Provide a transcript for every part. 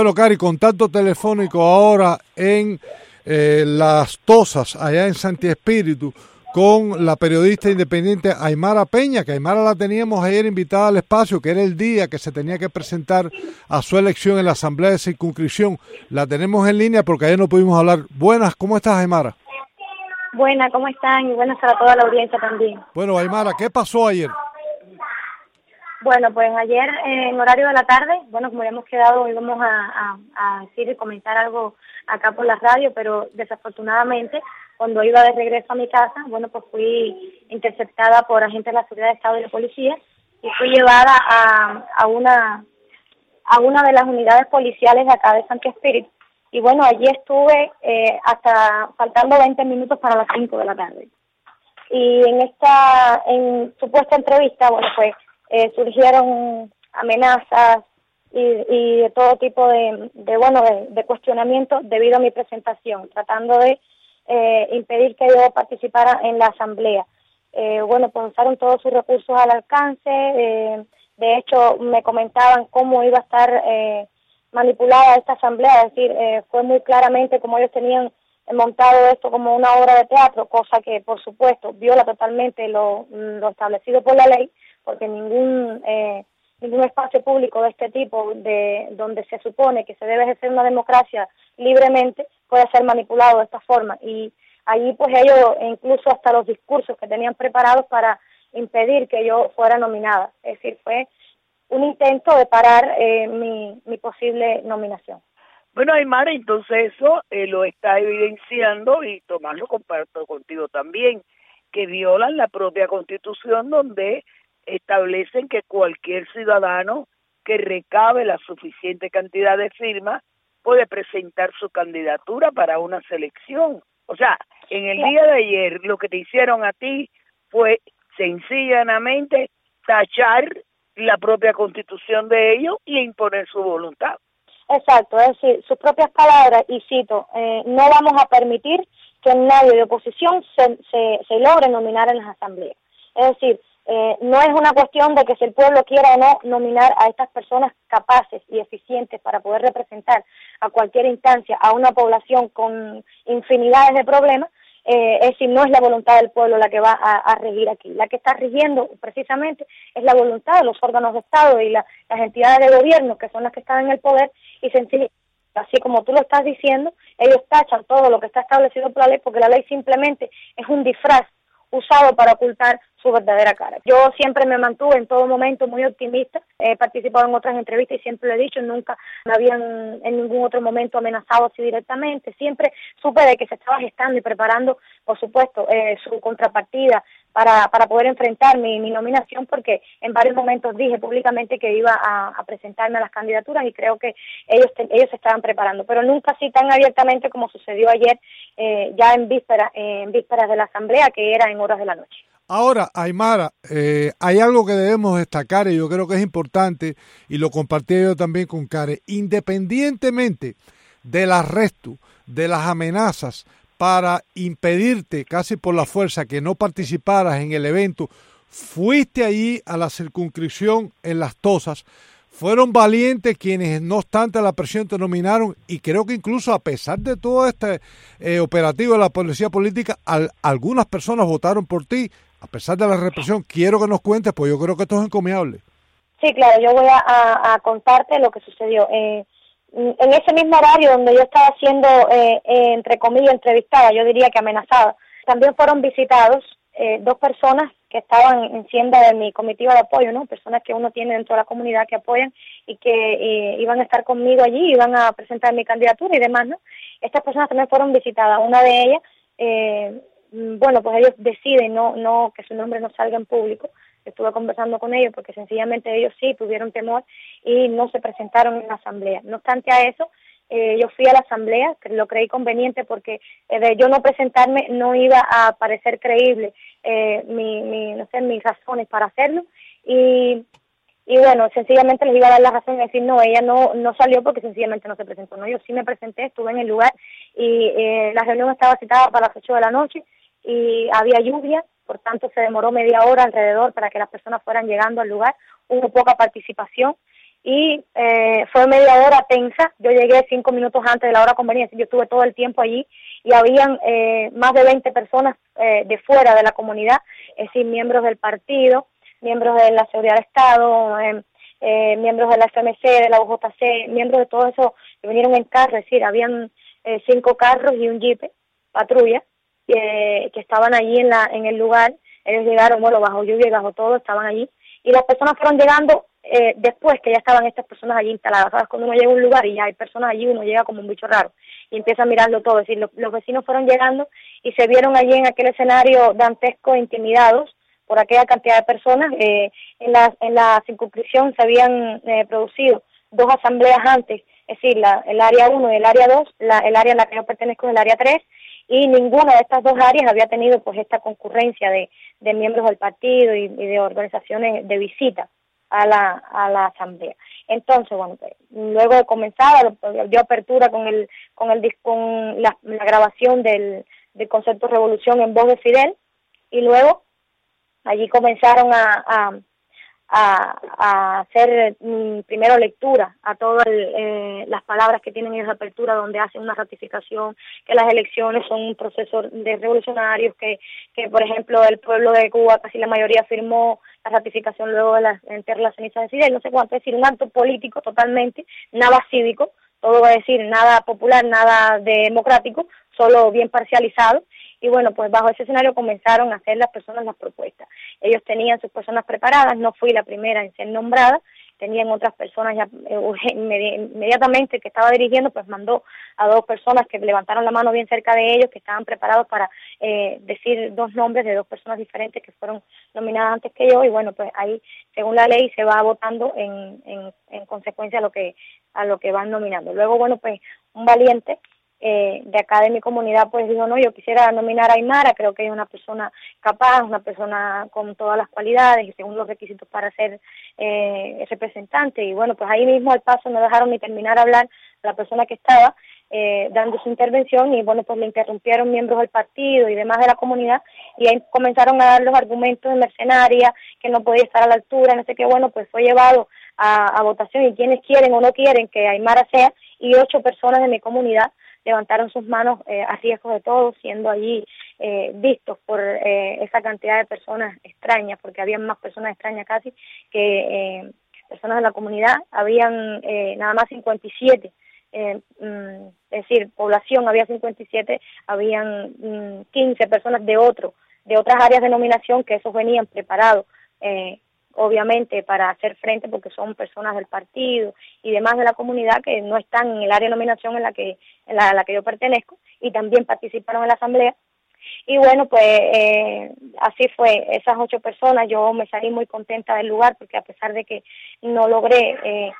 Bueno, Cari, contacto telefónico ahora en Las Tosas, allá en Santi Espíritu, con la periodista independiente Aymara Peña, que Aymara la teníamos ayer invitada al espacio, que era el día que se tenía que presentar a su elección en la Asamblea de Circunscripción. La tenemos en línea porque ayer no pudimos hablar. Buenas, ¿cómo estás, Aymara? Buenas, ¿cómo están? Y buenas para toda la audiencia también. Bueno, Aymara, ¿qué pasó ayer? Bueno, pues ayer en horario de la tarde, bueno, como ya hemos quedado, íbamos a decir y comentar algo acá por la radio, pero desafortunadamente, cuando iba de regreso a mi casa, bueno, pues fui interceptada por agentes de la Seguridad de Estado y de Policía y fui llevada a una de las unidades policiales de acá de Santi Espíritu. Y bueno, allí estuve hasta faltando 20 minutos para las 5 de la tarde. Y en supuesta entrevista, bueno, pues surgieron amenazas y de todo tipo de cuestionamientos debido a mi presentación, tratando de impedir que yo participara en la asamblea. Bueno, pues usaron todos sus recursos al alcance, de hecho me comentaban cómo iba a estar manipulada esta asamblea, es decir, fue muy claramente como ellos tenían montado esto como una obra de teatro, cosa que por supuesto viola totalmente lo establecido por la ley, porque ningún espacio público de este tipo, donde se supone que se debe ejercer una democracia libremente, puede ser manipulado de esta forma. Y allí pues ellos, incluso hasta los discursos que tenían preparados para impedir que yo fuera nominada. Es decir, fue un intento de parar mi posible nominación. Bueno, Aymara, entonces eso lo está evidenciando, y Tomás lo comparto contigo también, que violan la propia Constitución, donde establecen que cualquier ciudadano que recabe la suficiente cantidad de firmas puede presentar su candidatura para una selección. O sea, en el día de ayer lo que te hicieron a ti fue sencillamente tachar la propia Constitución de ellos y imponer su voluntad. Exacto, es decir, sus propias palabras, y cito, no vamos a permitir que nadie de oposición se logre nominar en las asambleas. Es decir, no es una cuestión de que si el pueblo quiera o no nominar a estas personas capaces y eficientes para poder representar a cualquier instancia a una población con infinidades de problemas, es decir, no es la voluntad del pueblo la que va a regir aquí. La que está rigiendo precisamente es la voluntad de los órganos de Estado y las entidades de gobierno, que son las que están en el poder, y sencillamente, así como tú lo estás diciendo, ellos tachan todo lo que está establecido por la ley, porque la ley simplemente es un disfraz usado para ocultar su verdadera cara. Yo siempre me mantuve en todo momento muy optimista, he participado en otras entrevistas y siempre lo he dicho, nunca me habían en ningún otro momento amenazado así directamente, siempre supe de que se estaba gestando y preparando, por supuesto, su contrapartida para poder enfrentar mi nominación, porque en varios momentos dije públicamente que iba a presentarme a las candidaturas y creo que ellos se estaban preparando, pero nunca así tan abiertamente como sucedió ayer, ya en vísperas de la asamblea, que era en horas de la noche. Ahora, Aymara, hay algo que debemos destacar y yo creo que es importante, y lo compartí yo también con Karen, independientemente del arresto, de las amenazas para impedirte casi por la fuerza que no participaras en el evento, fuiste allí a la circunscripción en Las Tosas. Fueron valientes quienes, no obstante la presión, te nominaron, y creo que incluso a pesar de todo este operativo de la policía política, algunas personas votaron por ti, a pesar de la represión. Quiero que nos cuentes, pues yo creo que esto es encomiable. Sí, claro, yo voy a contarte lo que sucedió. En ese mismo horario donde yo estaba siendo, entre comillas, entrevistada, yo diría que amenazada, también fueron visitados dos personas que estaban en sienda de mi comitiva de apoyo, ¿no? Personas que uno tiene dentro de la comunidad que apoyan y que iban a estar conmigo allí, iban a presentar mi candidatura y demás, ¿no? Estas personas también fueron visitadas. Una de ellas, bueno, pues ellos deciden no que su nombre no salga en público. Estuve conversando con ellos porque sencillamente ellos sí tuvieron temor y no se presentaron en la asamblea. No obstante a eso, yo fui a la asamblea, que lo creí conveniente porque de yo no presentarme no iba a parecer creíble mis razones para hacerlo, y bueno, sencillamente les iba a dar la razón y decir no, ella no salió porque sencillamente no se presentó. No, yo sí me presenté, estuve en el lugar y la reunión estaba citada para las 8 de la noche y había lluvia, por tanto se demoró media hora alrededor para que las personas fueran llegando al lugar, hubo poca participación. y fue media hora tensa. Yo llegué 5 minutos antes de la hora conveniente, yo estuve todo el tiempo allí y habían más de 20 personas de fuera de la comunidad, es decir, miembros del partido, miembros de la Seguridad de Estado, miembros de la FMC, de la UJC, miembros de todo eso que vinieron en carro, es decir, habían 5 carros y un jeep, patrulla, que estaban allí en el lugar. Ellos llegaron, bueno, bajo lluvia y bajo todo, estaban allí, y las personas fueron llegando después que ya estaban estas personas allí instaladas. ¿Sabes? Cuando uno llega a un lugar y ya hay personas allí, uno llega como un bicho raro y empieza a mirarlo todo. Es decir, los vecinos fueron llegando y se vieron allí en aquel escenario dantesco, intimidados por aquella cantidad de personas. En la circunscripción se habían producido 2 asambleas antes, es decir, el área 1 y el área 2, el área a la que yo pertenezco es el área 3, y ninguna de estas 2 áreas había tenido pues esta concurrencia de miembros del partido y de organizaciones de visita a la asamblea. Entonces, bueno, pues, luego de comenzar, dio apertura con la grabación del concepto Revolución en voz de Fidel, y luego allí comenzaron a hacer primero lectura a todas las palabras que tienen esa apertura, donde hacen una ratificación, que las elecciones son un proceso de revolucionarios, que por ejemplo el pueblo de Cuba, casi la mayoría firmó la ratificación luego de enterrar las cenizas de Fidel, no sé cuánto, es decir, un acto político totalmente, nada cívico, todo va a decir, nada popular, nada democrático, solo bien parcializado. Y bueno, pues bajo ese escenario comenzaron a hacer las personas las propuestas. Ellos tenían sus personas preparadas, no fui la primera en ser nombrada, tenían otras personas ya inmediatamente que estaba dirigiendo, pues mandó a 2 personas que levantaron la mano bien cerca de ellos, que estaban preparados para decir 2 nombres de 2 personas diferentes que fueron nominadas antes que yo, y bueno, pues ahí, según la ley, se va votando en consecuencia a lo que van nominando. Luego, bueno, pues un valiente de acá de mi comunidad pues dijo, no, yo quisiera nominar a Aymara, creo que es una persona capaz, una persona con todas las cualidades y según los requisitos para ser representante. Y bueno, pues ahí mismo al paso no dejaron ni terminar de hablar a la persona que estaba dando su intervención, y bueno, pues le interrumpieron miembros del partido y demás de la comunidad, y ahí comenzaron a dar los argumentos de mercenaria, que no podía estar a la altura, no sé qué. Bueno, pues fue llevado a votación, y quienes quieren o no quieren que Aymara sea, y 8 personas de mi comunidad levantaron sus manos a riesgo de todos, siendo allí vistos por esa cantidad de personas extrañas, porque habían más personas extrañas casi que personas de la comunidad. Habían nada más 57, es decir, población había 57, habían 15 personas de otras áreas de nominación, que esos venían preparados obviamente para hacer frente, porque son personas del partido y demás de la comunidad que no están en el área de nominación a la que yo pertenezco, y también participaron en la asamblea. Y bueno, pues así fue, esas 8 personas, yo me salí muy contenta del lugar, porque a pesar de que no logré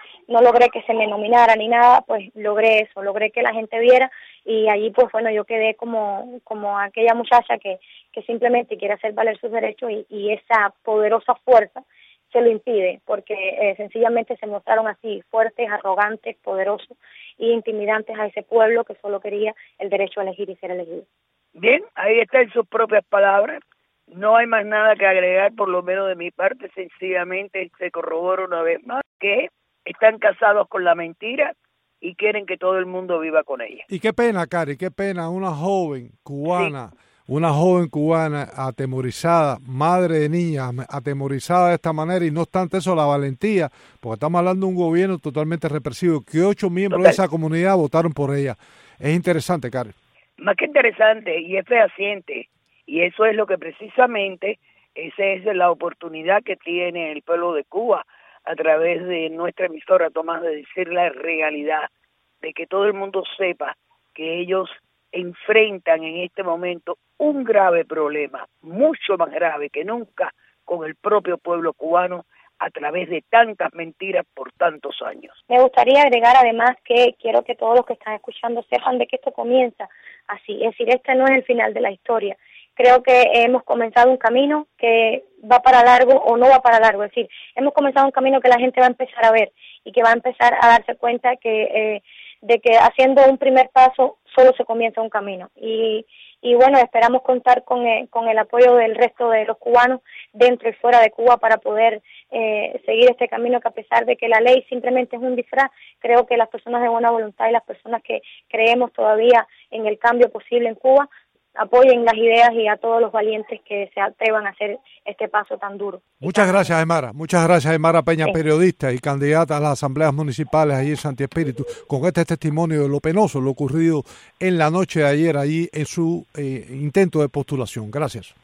que se me nominara ni nada, pues logré que la gente viera, y allí pues bueno, yo quedé como aquella muchacha que simplemente quiere hacer valer sus derechos, y esa poderosa fuerza se lo impide, porque sencillamente se mostraron así, fuertes, arrogantes, poderosos e intimidantes a ese pueblo que solo quería el derecho a elegir y ser elegido. Bien, ahí está en sus propias palabras. No hay más nada que agregar, por lo menos de mi parte. Sencillamente se corrobora una vez más que están casados con la mentira y quieren que todo el mundo viva con ella. Y qué pena, Cari, qué pena, una joven cubana, atemorizada, madre de niñas, atemorizada de esta manera, y no obstante eso, la valentía, porque estamos hablando de un gobierno totalmente represivo, que 8 miembros de esa comunidad votaron por ella. Es interesante, Cari. Más que interesante, y es fehaciente, y eso es lo que precisamente, esa es la oportunidad que tiene el pueblo de Cuba a través de nuestra emisora, Tomás, de decir la realidad, de que todo el mundo sepa que ellos enfrentan en este momento un grave problema, mucho más grave que nunca, con el propio pueblo cubano, a través de tantas mentiras por tantos años. Me gustaría agregar además que quiero que todos los que están escuchando sepan de que esto comienza así, es decir, este no es el final de la historia. Creo que hemos comenzado un camino que va para largo o no va para largo, es decir, hemos comenzado un camino que la gente va a empezar a ver y que va a empezar a darse cuenta que de que haciendo un primer paso solo se comienza un camino. Y bueno, esperamos contar con el apoyo del resto de los cubanos dentro y fuera de Cuba para poder seguir este camino, que a pesar de que la ley simplemente es un disfraz, creo que las personas de buena voluntad y las personas que creemos todavía en el cambio posible en Cuba apoyen las ideas y a todos los valientes que se atrevan a hacer este paso tan duro. Muchas gracias, Aymara. Muchas gracias, Aymara Peña, sí, periodista y candidata a las asambleas municipales allí en Santi Espíritu, con este testimonio de lo penoso, lo ocurrido en la noche de ayer allí en su intento de postulación. Gracias.